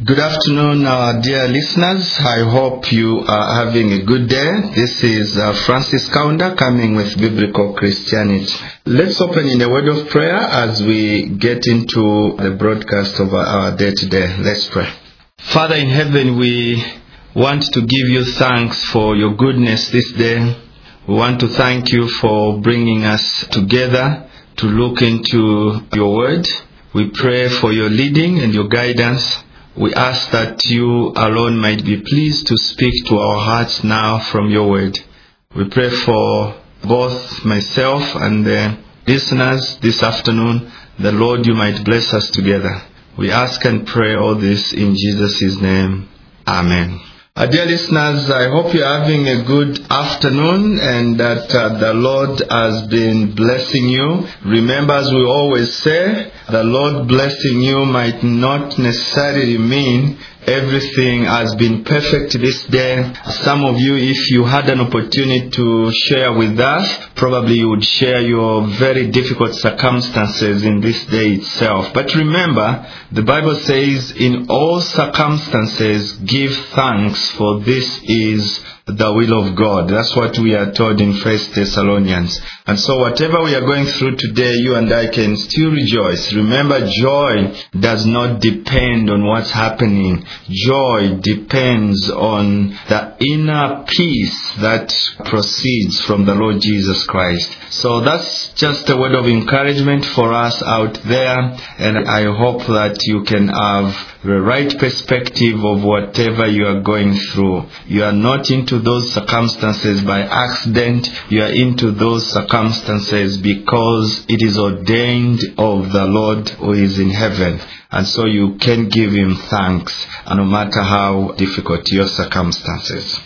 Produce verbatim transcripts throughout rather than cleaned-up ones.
Good afternoon, our dear listeners. I hope you are having a good day. This is uh, Francis Kaunda coming with Biblical Christianity. Let's open in a word of prayer as we get into the broadcast of our day today. Let's pray. Father in heaven, we want to give you thanks for your goodness this day. We want to thank you for bringing us together to look into your word. We pray for your leading and your guidance. We ask that you alone might be pleased to speak to our hearts now from your word. We pray for both myself and the listeners this afternoon. The Lord, you might bless us together. We ask and pray all this in Jesus' name. Amen. Uh, dear listeners, I hope you're having a good afternoon and that uh, the Lord has been blessing you. Remember, as we always say, the Lord blessing you might not necessarily mean everything has been perfect this day. Some of you, if you had an opportunity to share with us, probably you would share your very difficult circumstances in this day itself. But remember, the Bible says, in all circumstances, give thanks, for this is the will of God. That's what we are told in First Thessalonians. And so whatever we are going through today, you and I can still rejoice. Remember, joy does not depend on what's happening. Joy depends on the inner peace that proceeds from the Lord Jesus Christ. So that's just a word of encouragement for us out there. And I hope that you can have the right perspective of whatever you are going through. You are not into those circumstances by accident. You are into those circumstances because it is ordained of the Lord who is in heaven. And so you can give him thanks, no matter how difficult your circumstances.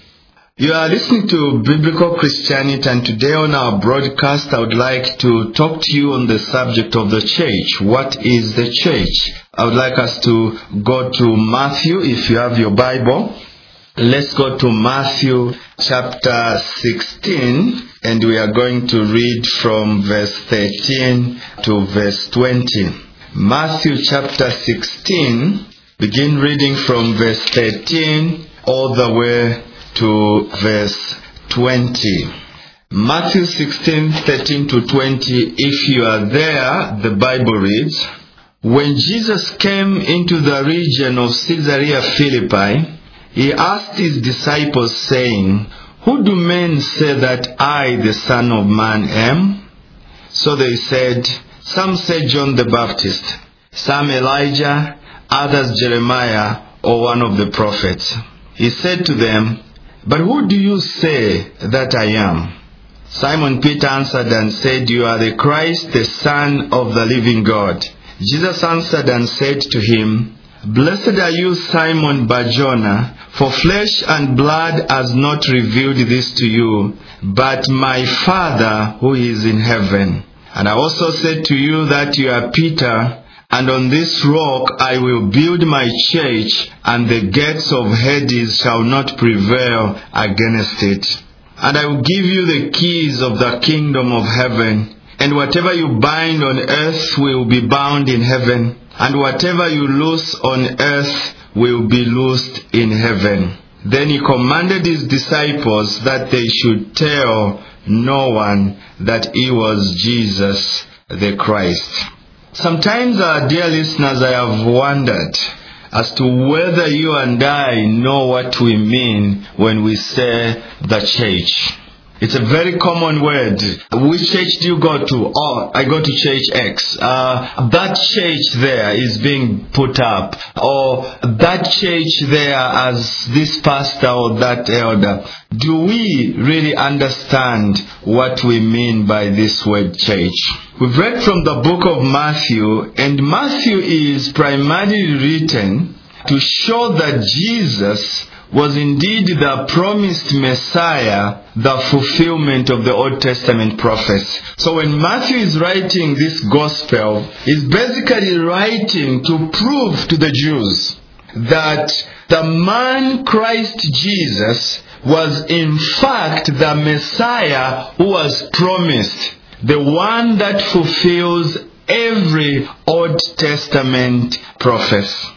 You are listening to Biblical Christianity, and today on our broadcast I would like to talk to you on the subject of the church. What is the church? I would like us to go to Matthew, if you have your Bible. Let's go to Matthew chapter sixteen, and we are going to read from verse thirteen to verse twenty. Matthew chapter sixteen, begin reading from verse thirteen all the way to verse twenty. Matthew sixteen, thirteen to twenty. If you are there, the Bible reads, "When Jesus came into the region of Caesarea Philippi, he asked his disciples, saying, 'Who do men say that I, the Son of Man, am?' So they said, 'Some say John the Baptist, some Elijah, others Jeremiah, or one of the prophets.' He said to them, 'But who do you say that I am?' Simon Peter answered and said, 'You are the Christ, the Son of the living God.' Jesus answered and said to him, 'Blessed are you, Simon Bar-Jonah, for flesh and blood has not revealed this to you, but my Father who is in heaven. And I also said to you that you are Peter, and on this rock I will build my church, and the gates of Hades shall not prevail against it. And I will give you the keys of the kingdom of heaven. And whatever you bind on earth will be bound in heaven, and whatever you loose on earth will be loosed in heaven.' Then he commanded his disciples that they should tell no one that he was Jesus the Christ." Sometimes, our dear listeners, I have wondered as to whether you and I know what we mean when we say the church. It's a very common word. Which church do you go to? Oh, I go to church X. Uh, that church there is being put up. Or that church there has this pastor or that elder. Do we really understand what we mean by this word church? We've read from the book of Matthew, and Matthew is primarily written to show that Jesus was indeed the promised Messiah, the fulfillment of the Old Testament prophets. So when Matthew is writing this gospel, he's basically writing to prove to the Jews that the man Christ Jesus was in fact the Messiah who was promised, the one that fulfills every Old Testament prophecy.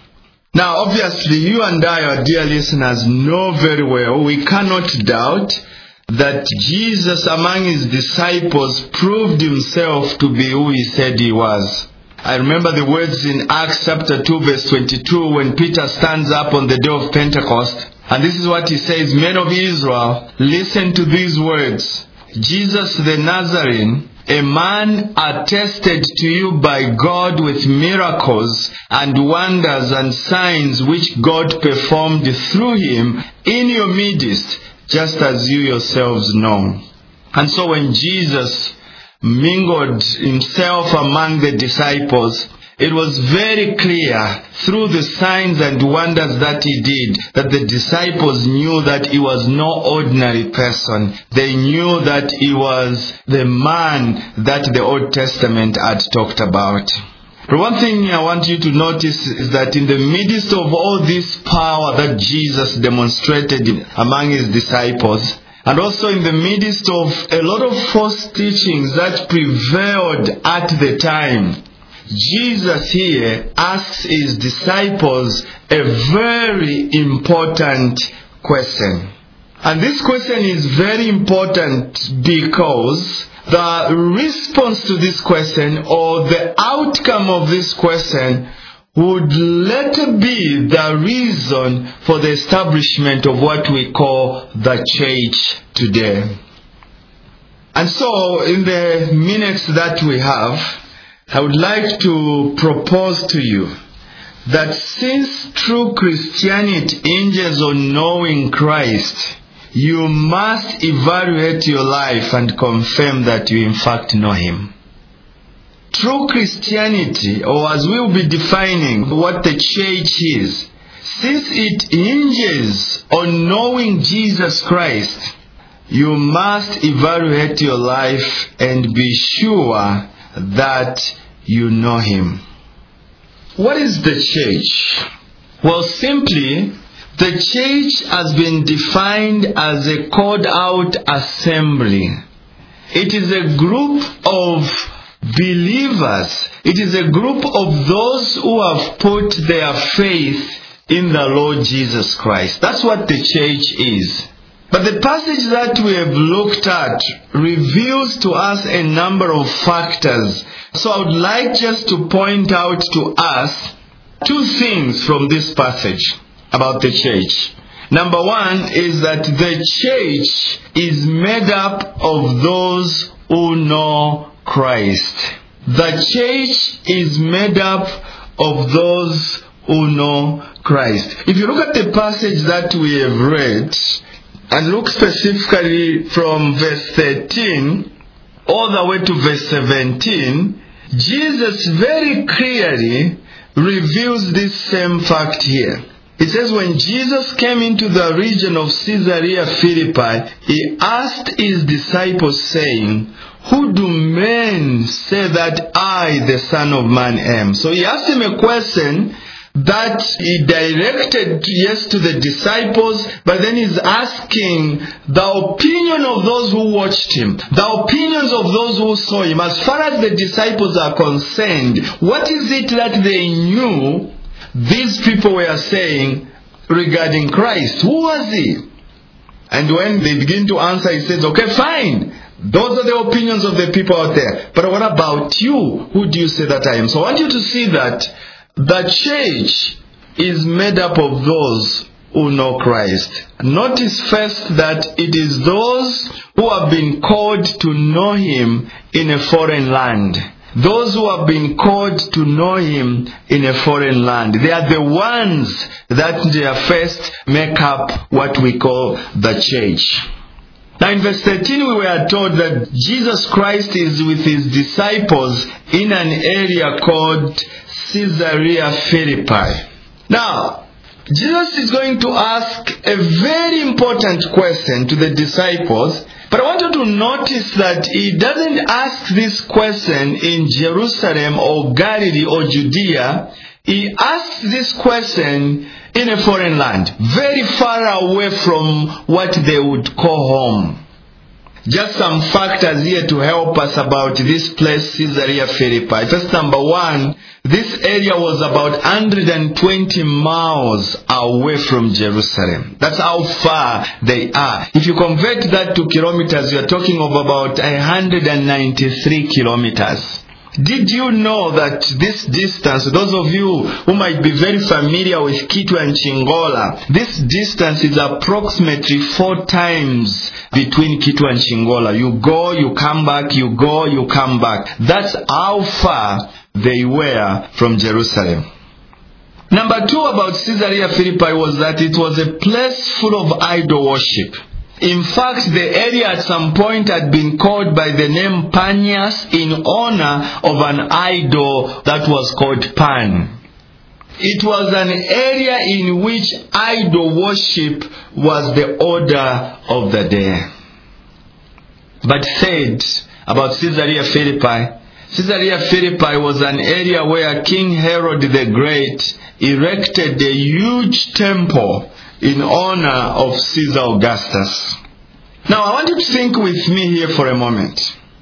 Now, obviously, you and I, our dear listeners, know very well, we cannot doubt that Jesus among his disciples proved himself to be who he said he was. I remember the words in Acts chapter two verse twenty-two when Peter stands up on the day of Pentecost. And this is what he says, "Men of Israel, listen to these words. Jesus the Nazarene, a man attested to you by God with miracles and wonders and signs which God performed through him in your midst, just as you yourselves know." And so when Jesus mingled himself among the disciples, it was very clear through the signs and wonders that he did that the disciples knew that he was no ordinary person. They knew that he was the man that the Old Testament had talked about. But one thing I want you to notice is that in the midst of all this power that Jesus demonstrated among his disciples, and also in the midst of a lot of false teachings that prevailed at the time, Jesus here asks his disciples a very important question. And this question is very important because the response to this question, or the outcome of this question, would later be the reason for the establishment of what we call the church today. And so, in the minutes that we have, I would like to propose to you that since true Christianity hinges on knowing Christ, you must evaluate your life and confirm that you in fact know him. True Christianity, or as we will be defining what the church is, since it hinges on knowing Jesus Christ, you must evaluate your life and be sure that you know him. What is the church? Well, simply, the church has been defined as a called out assembly. It is a group of believers. It is a group of those who have put their faith in the Lord Jesus Christ. That's what the church is. But the passage that we have looked at reveals to us a number of factors. So I would like just to point out to us two things from this passage about the church. Number one is that the church is made up of those who know Christ. The church is made up of those who know Christ. If you look at the passage that we have read, and look specifically from verse thirteen all the way to verse seventeen, Jesus very clearly reveals this same fact here. It says, when Jesus came into the region of Caesarea Philippi, he asked his disciples, saying, "Who do men say that I, the Son of Man, am?" So he asked him a question that he directed, yes, to the disciples, but then he's asking the opinion of those who watched him, the opinions of those who saw him. As far as the disciples are concerned, what is it that they knew these people were saying regarding Christ? Who was he? And when they begin to answer, he says, okay, fine. Those are the opinions of the people out there. But what about you? Who do you say that I am? So I want you to see that the church is made up of those who know Christ. Notice first that it is those who have been called to know him in a foreign land. Those who have been called to know him in a foreign land. They are the ones that they first make up what we call the church. Now in verse thirteen we were told that Jesus Christ is with his disciples in an area called Caesarea Philippi. Now, Jesus is going to ask a very important question to the disciples, but I want you to notice that he doesn't ask this question in Jerusalem or Galilee or Judea. He asks this question in a foreign land, very far away from what they would call home. Just some factors here to help us about this place, Caesarea Philippi. First, number one, this area was about one hundred twenty miles away from Jerusalem. That's how far they are. If you convert that to kilometers, you're talking of about one hundred ninety-three kilometers. Did you know that this distance, those of you who might be very familiar with Kitwe and Chingola, this distance is approximately four times between Kitwe and Chingola. You go, you come back, you go, you come back. That's how far they were from Jerusalem. Number two about Caesarea Philippi was that it was a place full of idol worship. In fact, the area at some point had been called by the name Panias in honor of an idol that was called Pan. It was an area in which idol worship was the order of the day. But said about Caesarea Philippi, Caesarea Philippi was an area where King Herod the Great erected a huge temple in honor of Caesar Augustus. Now I want you to think with me here for a moment.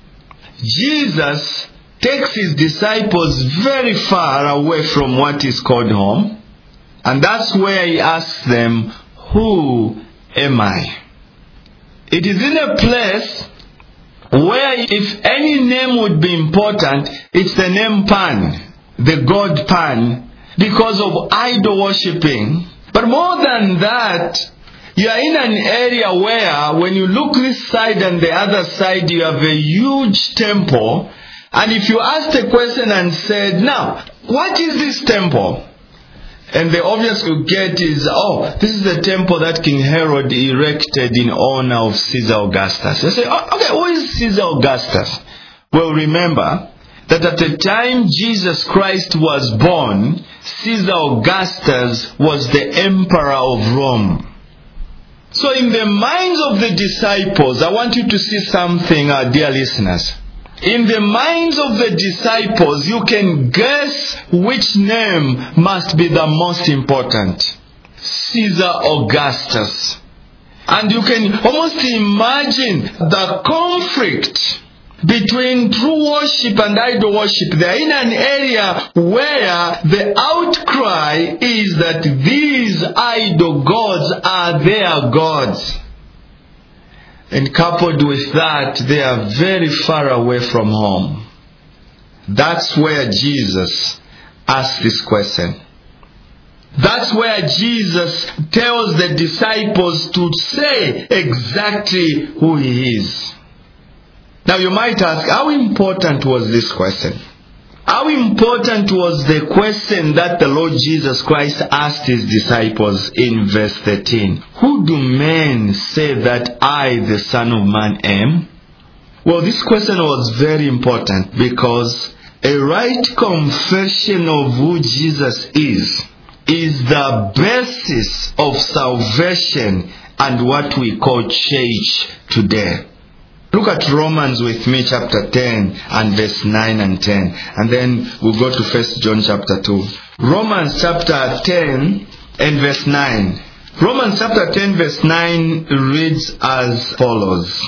Jesus takes his disciples very far away from what is called home, and that's where he asks them, "Who am I?" It is in a place where if any name would be important, it's the name Pan, the god Pan, because of idol worshipping. But more than that, you are in an area where when you look this side and the other side, you have a huge temple. And if you asked a question and said, "Now, what is this temple?" And the obvious you get is, "Oh, this is the temple that King Herod erected in honor of Caesar Augustus." You say, "Oh, okay, who is Caesar Augustus?" Well, remember that at the time Jesus Christ was born, Caesar Augustus was the emperor of Rome. So in the minds of the disciples, I want you to see something, uh, dear listeners. In the minds of the disciples, you can guess which name must be the most important. Caesar Augustus. And you can almost imagine the conflict between true worship and idol worship. They are in an area where the outcry is that these idol gods are their gods. And coupled with that, they are very far away from home. That's where Jesus asks this question. That's where Jesus tells the disciples to say exactly who he is. Now you might ask, how important was this question? How important was the question that the Lord Jesus Christ asked his disciples in verse thirteen? Who do men say that I, the Son of Man, am? Well, this question was very important because a right confession of who Jesus is is the basis of salvation and what we call church today. Look at Romans with me, chapter ten and verse nine and ten. And then we'll go to First John chapter two. Romans chapter ten and verse nine. Romans chapter ten verse nine reads as follows.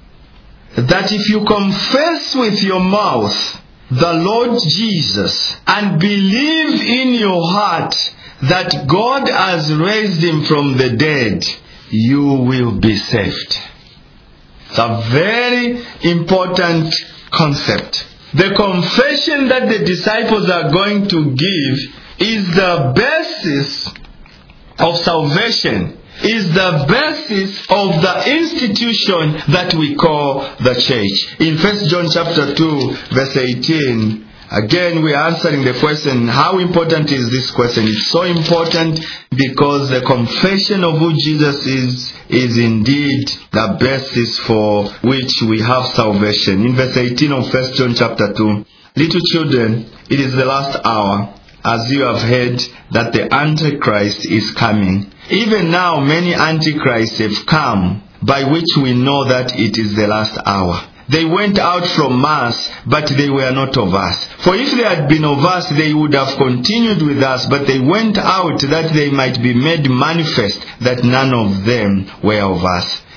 That if you confess with your mouth the Lord Jesus and believe in your heart that God has raised him from the dead, you will be saved. It's a very important concept. The confession that the disciples are going to give is the basis of salvation, is the basis of the institution that we call the church. In First John chapter two, verse eighteen, again we are answering the question, how important is this question? It's so important because the confession of who Jesus is is indeed the basis for which we have salvation. In verse eighteen of First John chapter two, little children, it is the last hour, as you have heard that the Antichrist is coming. Even now many Antichrists have come, by which we know that it is the last hour. They went out from us, but they were not of us. For if they had been of us, they would have continued with us, but they went out that they might be made manifest that none of them were of us.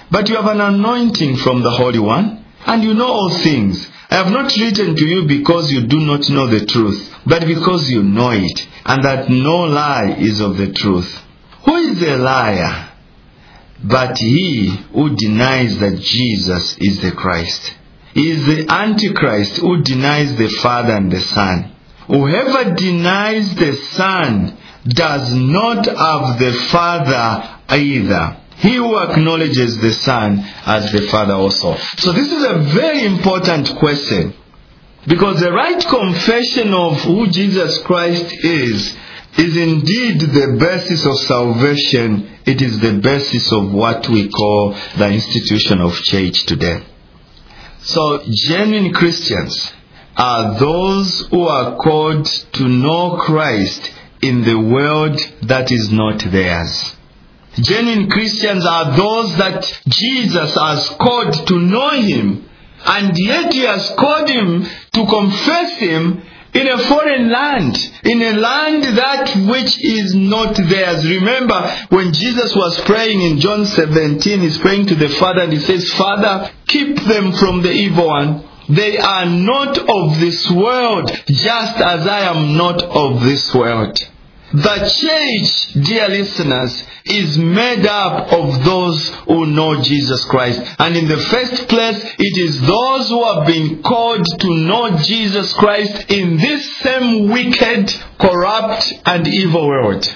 but you have an anointing from the Holy One, and you know all things. I have not written to you because you do not know the truth, but because you know it, and that no lie is of the truth. Who is a liar but he who denies that Jesus is the Christ? He is the Antichrist who denies the Father and the Son. Whoever denies the Son does not have the Father either. He who acknowledges the Son as the Father also. So this is a very important question, because the right confession of who Jesus Christ is is indeed the basis of salvation. It is the basis of what we call the institution of church today. So genuine Christians are those who are called to know Christ in the world that is not theirs. Genuine Christians are those that Jesus has called to know Him, and yet He has called him to confess Him in a foreign land, in a land that which is not theirs. Remember, when Jesus was praying in John seventeen, He's praying to the Father and He says, Father, keep them from the evil one. They are not of this world, just as I am not of this world. The church, dear listeners, is made up of those who know Jesus Christ. And in the first place, it is those who have been called to know Jesus Christ in this same wicked, corrupt, and evil world.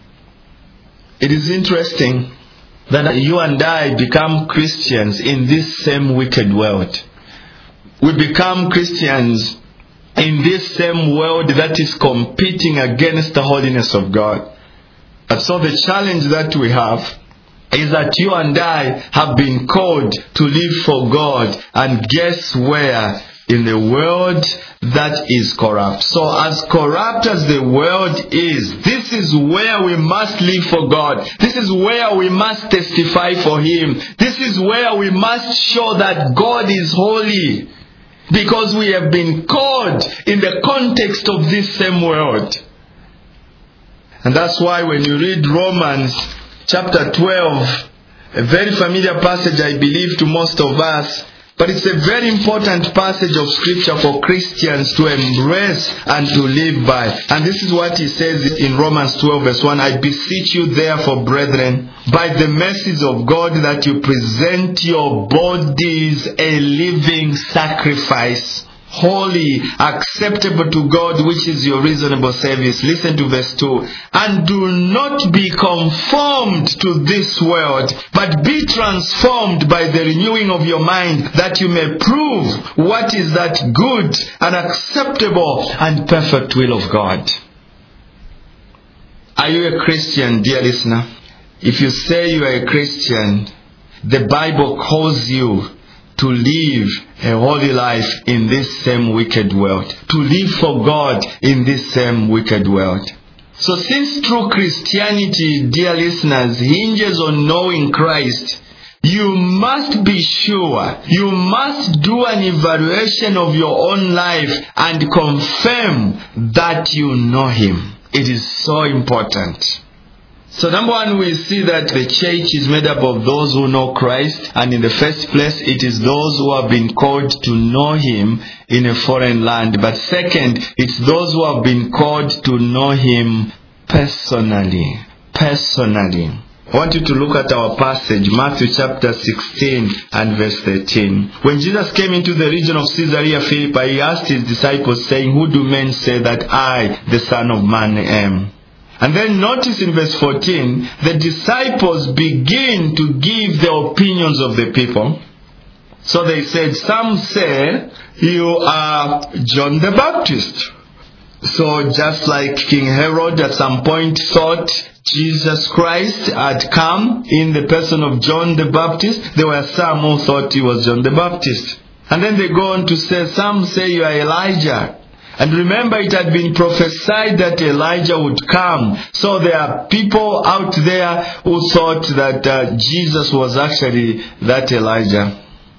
It is interesting that you and I become Christians in this same wicked world. We become Christians in this same world that is competing against the holiness of God. And so the challenge that we have is that you and I have been called to live for God, and guess where? In the world that is corrupt. So as corrupt as the world is, this is where we must live for God. This is where we must testify for Him. This is where we must show that God is holy, because we have been called in the context of this same world. And that's why when you read Romans chapter twelve, a very familiar passage I believe to most of us, but it's a very important passage of scripture for Christians to embrace and to live by. And this is what he says in Romans twelve verse one. I beseech you therefore, brethren, by the mercies of God, that you present your bodies a living sacrifice, holy, acceptable to God, which is your reasonable service. Listen to verse two. And do not be conformed to this world, but be transformed by the renewing of your mind, that you may prove what is that good and acceptable and perfect will of God. Are you a Christian, dear listener? If you say you are a Christian, the Bible calls you to live a holy life in this same wicked world. To live for God in this same wicked world. So since true Christianity, dear listeners, hinges on knowing Christ, you must be sure, you must do an evaluation of your own life and confirm that you know Him. It is so important. So number one, we see that the church is made up of those who know Christ, and in the first place, it is those who have been called to know Him in a foreign land. But second, it's those who have been called to know Him personally. Personally. I want you to look at our passage, Matthew chapter sixteen and verse thirteen. When Jesus came into the region of Caesarea Philippi, He asked His disciples, saying, Who do men say that I, the Son of Man, am? And then notice in verse fourteen, the disciples begin to give the opinions of the people. So they said, some say you are John the Baptist. So just like King Herod at some point thought Jesus Christ had come in the person of John the Baptist, there were some who thought He was John the Baptist. And then they go on to say, some say you are Elijah. And remember, it had been prophesied that Elijah would come. So there are people out there who thought that uh, Jesus was actually that Elijah.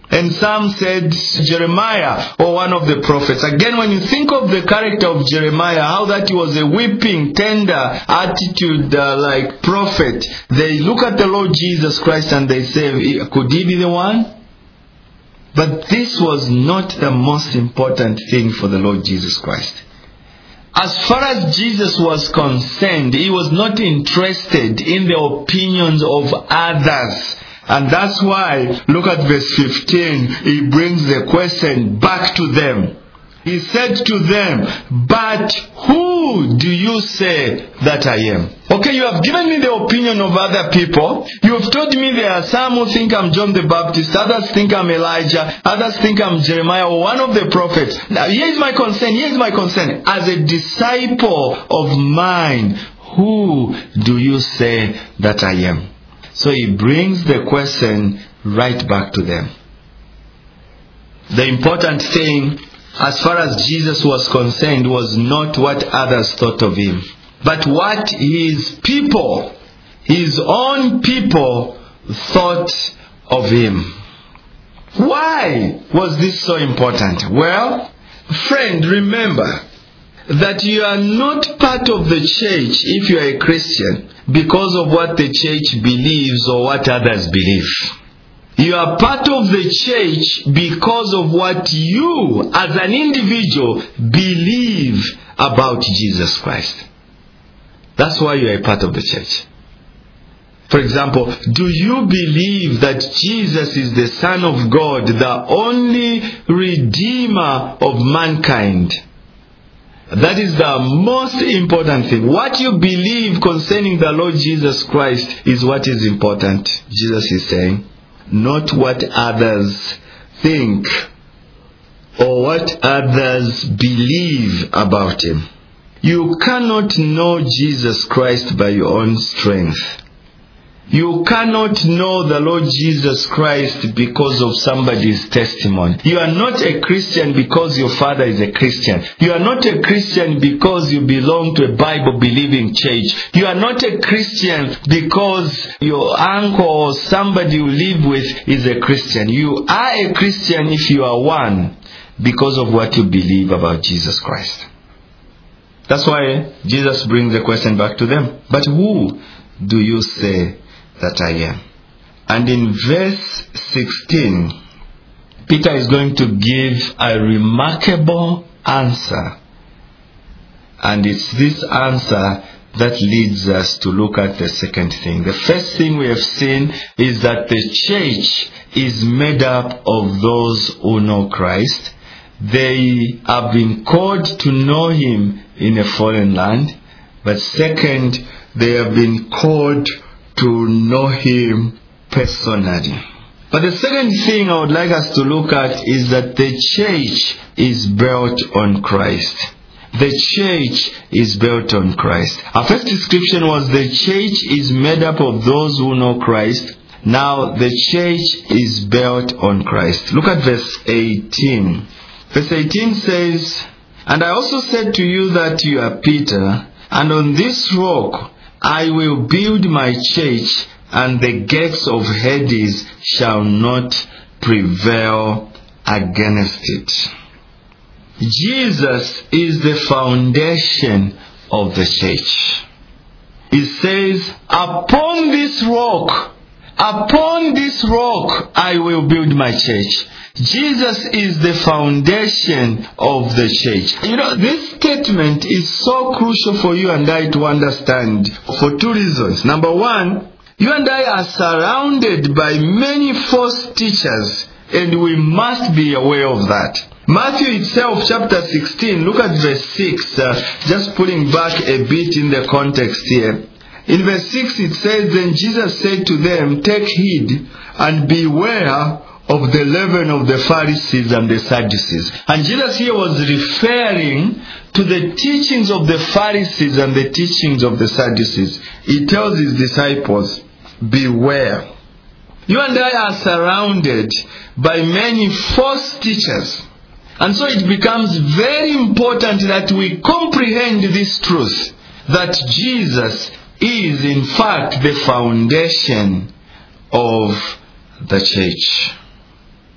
And some said Jeremiah or one of the prophets. Again, when you think of the character of Jeremiah, how that he was a weeping, tender attitude uh, like prophet, they look at the Lord Jesus Christ and they say, could he be the one? But this was not the most important thing for the Lord Jesus Christ. As far as Jesus was concerned, he was not interested in the opinions of others. And that's why, look at verse fifteen, he brings the question back to them. He said to them, but who do you say that I am? Okay, you have given me the opinion of other people. You have told me there are some who think I'm John the Baptist, others think I'm Elijah, others think I'm Jeremiah or one of the prophets. Now, here's my concern, here's my concern. As a disciple of mine, who do you say that I am? So he brings the question right back to them. The important thing, as far as Jesus was concerned, was not what others thought of him, but what his people, his own people, thought of him. Why was this so important? Well, friend, remember that you are not part of the church if you are a Christian because of what the church believes or what others believe. You are part of the church because of what you as an individual believe about Jesus Christ. That's why you are a part of the church. For example, do you believe that Jesus is the Son of God, the only Redeemer of mankind? That is the most important thing. What you believe concerning the Lord Jesus Christ is what is important, Jesus is saying. Not what others think or what others believe about him. You cannot know Jesus Christ by your own strength. You cannot know the Lord Jesus Christ because of somebody's testimony. You are not a Christian because your father is a Christian. You are not a Christian because you belong to a Bible-believing church. You are not a Christian because your uncle or somebody you live with is a Christian. You are a Christian if you are one because of what you believe about Jesus Christ. That's why Jesus brings the question back to them. But who do you say that I am? And in verse sixteen, Peter is going to give a remarkable answer. And it's this answer that leads us to look at the second thing. The first thing we have seen is that the church is made up of those who know Christ. They have been called to know him in a foreign land. But second, they have been called to know him personally. But the second thing I would like us to look at is that the church is built on Christ. The church is built on Christ. Our first description was the church is made up of those who know Christ. Now the church is built on Christ. Look at verse eighteen. Verse eighteen says, and I also said to you that you are Peter, and on this rock I will build my church, and the gates of Hades shall not prevail against it. Jesus is the foundation of the church. He says, upon this rock, upon this rock I will build my church. Jesus is the foundation of the church. You know, this statement is so crucial for you and I to understand for two reasons. Number one, you and I are surrounded by many false teachers, and we must be aware of that. Matthew itself, chapter sixteen, look at verse six, uh, just pulling back a bit in the context here. In verse six it says, then Jesus said to them, take heed and beware of the leaven of the Pharisees and the Sadducees. And Jesus here was referring to the teachings of the Pharisees and the teachings of the Sadducees. He tells his disciples, beware. You and I are surrounded by many false teachers. And so it becomes very important that we comprehend this truth, that Jesus is in fact the foundation of the church.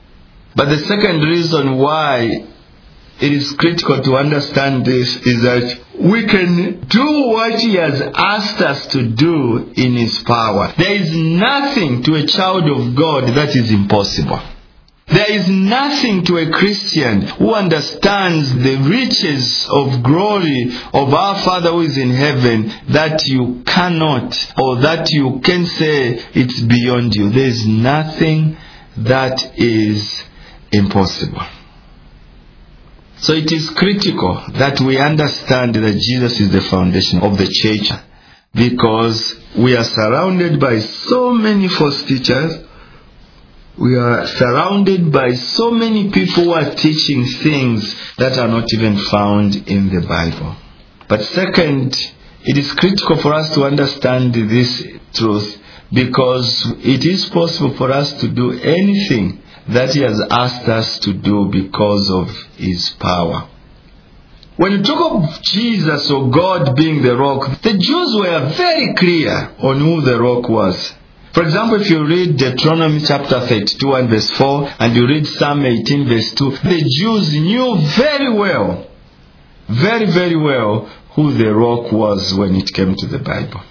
But the second reason why it is critical to understand this is that we can do what He has asked us to do in His power. There is nothing to a child of God that is impossible. There is nothing to a Christian who understands the riches of glory of our Father who is in heaven that you cannot, or that you can say it's beyond you. There is nothing that is impossible. So it is critical that we understand that Jesus is the foundation of the church, because we are surrounded by so many false teachers. We are surrounded by so many people who are teaching things that are not even found in the Bible. But second, it is critical for us to understand this truth, because it is possible for us to do anything that He has asked us to do because of His power. When you talk of Jesus or God being the rock, the Jews were very clear on who the rock was. For example, if you read Deuteronomy chapter thirty-two and verse four, and you read Psalm eighteen verse two, the Jews knew very well, very, very well who the rock was when it came to the Bible.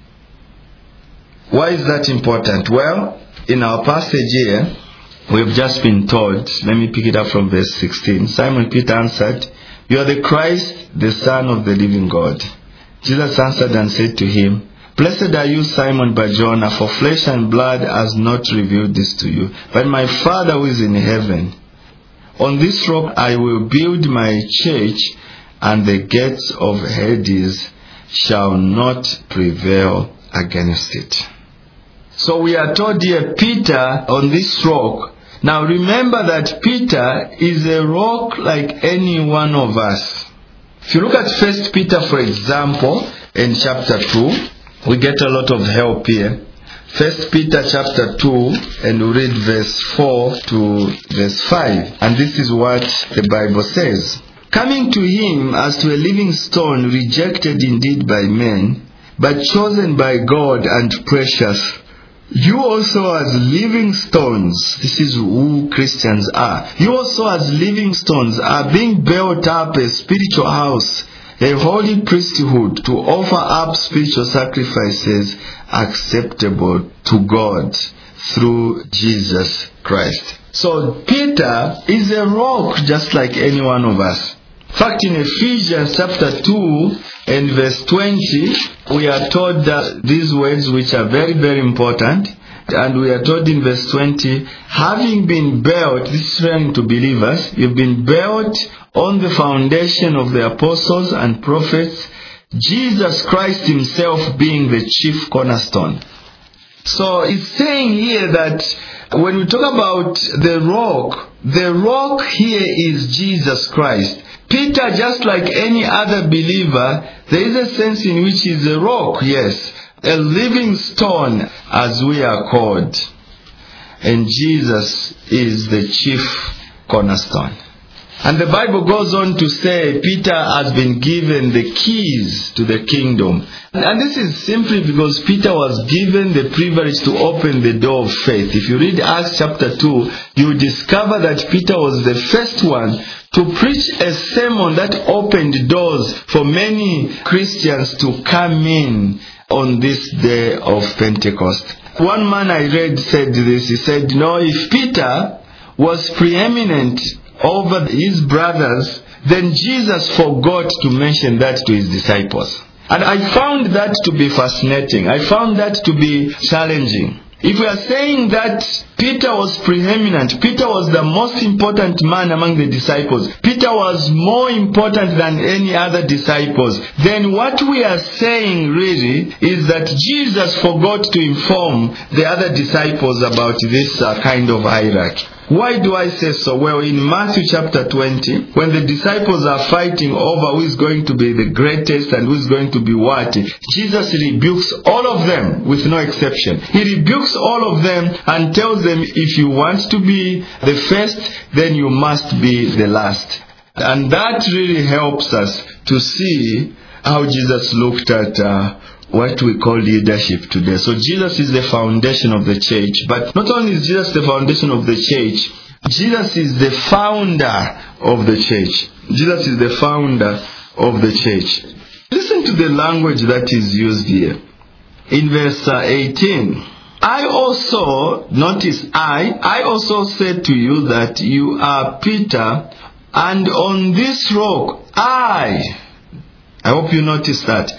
Why is that important? Well, in our passage here, we've just been told, let me pick it up from verse sixteen. Simon Peter answered, "You are the Christ, the Son of the living God." Jesus answered and said to him, "Blessed are you, Simon Bar-Jonah, for flesh and blood has not revealed this to you, but my Father who is in heaven. On this rock I will build my church, and the gates of Hades shall not prevail against it." So we are told here, Peter on this rock. Now remember that Peter is a rock like any one of us. If you look at First Peter, for example, in chapter two, we get a lot of help here. First Peter chapter two, and we read verse four to verse five. And this is what the Bible says. "Coming to Him as to a living stone, rejected indeed by men, but chosen by God and precious. You also as living stones," this is who Christians are. "You also as living stones are being built up a spiritual house, a holy priesthood, to offer up spiritual sacrifices acceptable to God through Jesus Christ." So Peter is a rock just like any one of us. In fact, in Ephesians chapter two and verse twenty, we are told that these words, which are very, very important. And we are told in verse twenty, having been built, this is referring to believers, you've been built on the foundation of the apostles and prophets, Jesus Christ Himself being the chief cornerstone. So it's saying here that when we talk about the rock, the rock here is Jesus Christ. Peter, just like any other believer, there is a sense in which he is a rock, yes, a living stone as we are called. And Jesus is the chief cornerstone. And the Bible goes on to say Peter has been given the keys to the kingdom. And this is simply because Peter was given the privilege to open the door of faith. If you read Acts chapter two, you discover that Peter was the first one to preach a sermon that opened doors for many Christians to come in on this day of Pentecost. One man I read said this, he said, "No, if Peter was preeminent over his brothers, then Jesus forgot to mention that to His disciples." And I found that to be fascinating. I found that to be challenging. If we are saying that Peter was preeminent, Peter was the most important man among the disciples, Peter was more important than any other disciples, then what we are saying really is that Jesus forgot to inform the other disciples about this uh, kind of hierarchy. Why do I say so? Well, in Matthew chapter twenty, when the disciples are fighting over who is going to be the greatest and who is going to be what, Jesus rebukes all of them with no exception. He rebukes all of them and tells them, if you want to be the first, then you must be the last. And that really helps us to see how Jesus looked at uh, what we call leadership today. So Jesus is the foundation of the church. But not only is Jesus the foundation of the church, Jesus is the founder of the church. Jesus is the founder of the church. Listen to the language that is used here. In verse eighteen, I also, notice I, I also said to you that you are Peter, and on this rock I, I hope you notice that,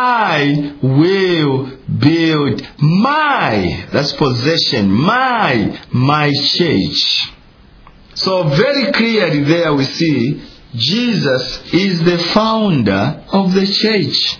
I will build my, that's possession, my, my church. So very clearly there we see Jesus is the founder of the church.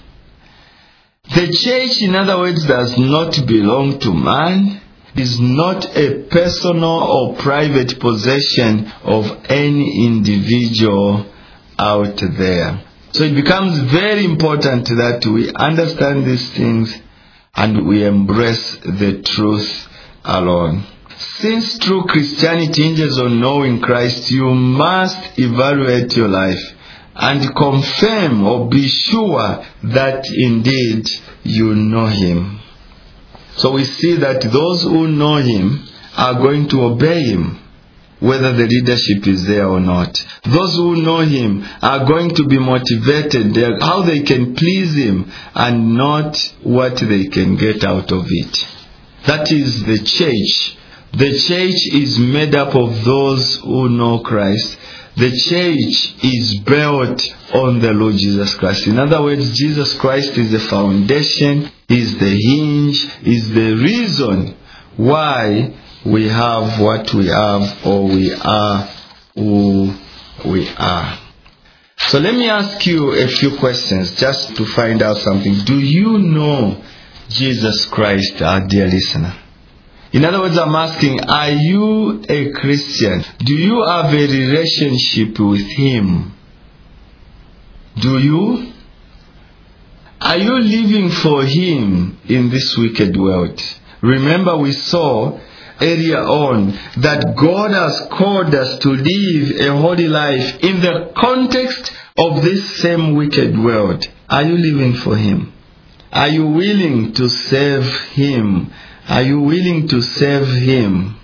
The church, in other words, does not belong to man, is not a personal or private possession of any individual out there. So it becomes very important that we understand these things and we embrace the truth alone. Since true Christianity hinges on knowing Christ, you must evaluate your life and confirm or be sure that indeed you know Him. So we see that those who know Him are going to obey Him, whether the leadership is there or not. Those who know Him are going to be motivated how they can please Him and not what they can get out of it. That is the church. The church is made up of those who know Christ. The church is built on the Lord Jesus Christ. In other words, Jesus Christ is the foundation, is the hinge, is the reason why we have what we have, or we are who we are. So let me ask you a few questions just to find out something. Do you know Jesus Christ, our dear listener? In other words, I'm asking, are you a Christian? Do you have a relationship with Him? Do you? Are you living for Him in this wicked world? Remember, we saw earlier on that God has called us to live a holy life in the context of this same wicked world. Are you living for Him? Are you willing to serve Him? Are you willing to serve Him?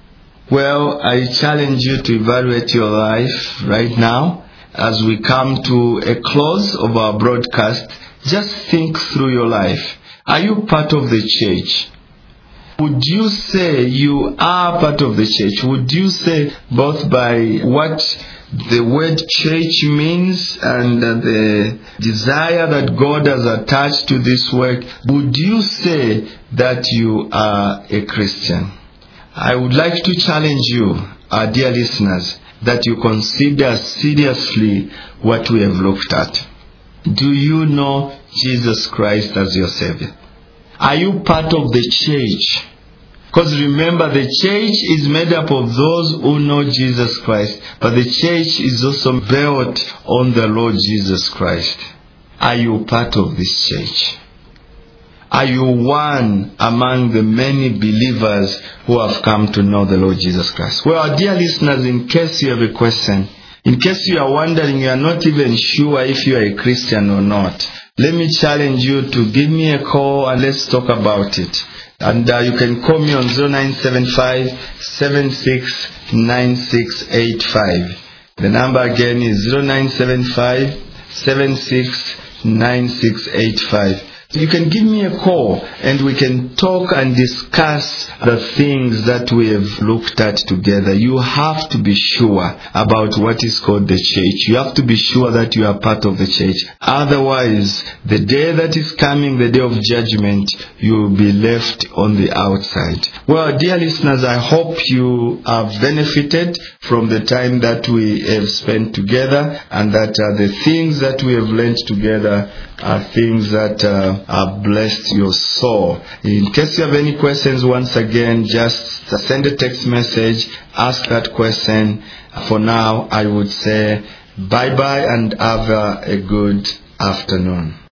Well, I challenge you to evaluate your life right now. As we come to a close of our broadcast, just think through your life. Are you part of the church? Would you say you are part of the church? Would you say both by what the word church means and the desire that God has attached to this work, would you say that you are a Christian? I would like to challenge you, our dear listeners, that you consider seriously what we have looked at. Do you know Jesus Christ as your Savior? Are you part of the church? Because remember, the church is made up of those who know Jesus Christ, but the church is also built on the Lord Jesus Christ. Are you part of this church? Are you one among the many believers who have come to know the Lord Jesus Christ? Well, dear listeners, in case you have a question, in case you are wondering, you are not even sure if you are a Christian or not, let me challenge you to give me a call and let's talk about it. And uh, you can call me on zero nine seven five, seven six nine six eight five. The number again is zero nine seven five, seven six nine six eight five. You can give me a call and we can talk and discuss the things that we have looked at together. You have to be sure about what is called the church. You have to be sure that you are part of the church. Otherwise, the day that is coming, the day of judgment, you will be left on the outside. Well, dear listeners, I hope you have benefited from the time that we have spent together, and that uh, the things that we have learned together are things that uh, have blessed your soul. In case you have any questions, once again, just send a text message, ask that question. For now, I would say bye-bye and have a good afternoon.